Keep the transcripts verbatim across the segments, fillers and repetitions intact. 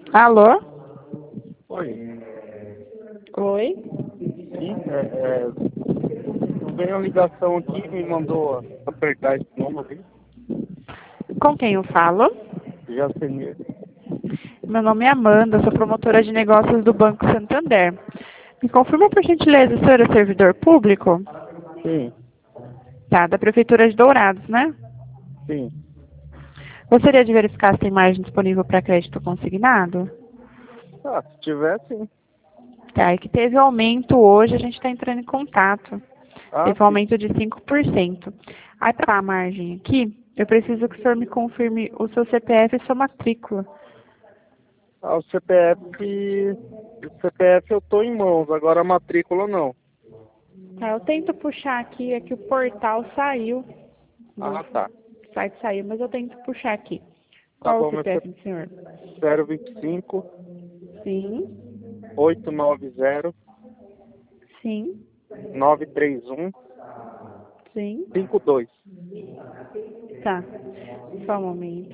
Alô? Oi. Oi? Sim, é, é, veio uma ligação aqui e me mandou apertar esse número aqui. Com quem eu falo? Jacemir. Meu nome é Amanda, sou promotora de negócios do Banco Santander. Me confirma, por gentileza, o senhor é servidor público? Sim, Tá, da Prefeitura de Dourados, né? sim. Gostaria de verificar se tem margem disponível para crédito consignado? Ah, se tiver, sim. Tá, é que teve aumento hoje, a gente está entrando em contato. Ah, Teve um sim. aumento de cinco por cento. Aí, para a margem aqui, eu preciso que o senhor me confirme o seu C P F e sua matrícula. Ah, o C P F. O C P F eu tô em mãos, agora a matrícula não. Tá, eu tento puxar aqui, é que o portal saiu. Ah, tá. O site saiu, mas eu tento puxar aqui. Tá Qual o bom, meu C P F do senhor? zero vinte e cinco, Sim, oito nove zero, sim, nove três um, sim. cinco dois. Tá. Só um momento.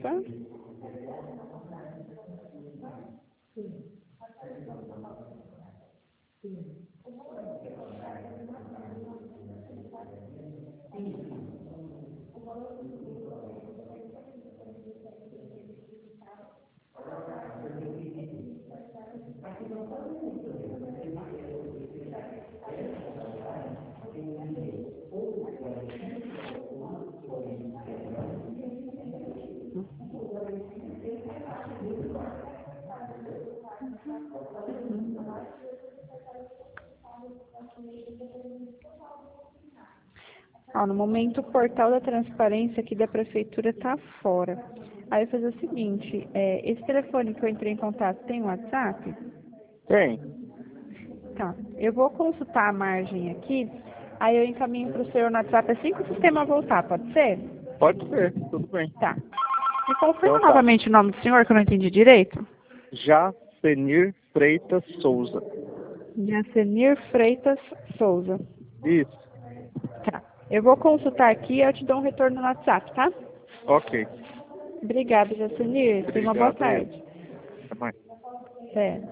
Ó, no momento, o portal da transparência aqui da prefeitura está fora. Aí eu vou fazer o seguinte, é, esse telefone que eu entrei em contato tem WhatsApp? Tem. Tá. Eu vou consultar a margem aqui, aí eu encaminho para o senhor no WhatsApp assim que o sistema voltar, pode ser? Pode ser, tudo bem. Tá. Me confirma Então tá. novamente o nome do senhor, que eu não entendi direito. Jacenir Freitas Souza. Yacenir Freitas Souza. Isso. Tá. Eu vou consultar aqui e eu te dou um retorno no WhatsApp, tá? Ok. Obrigada, Yacenir. Tenha uma boa Obrigado. tarde. Até mais. É.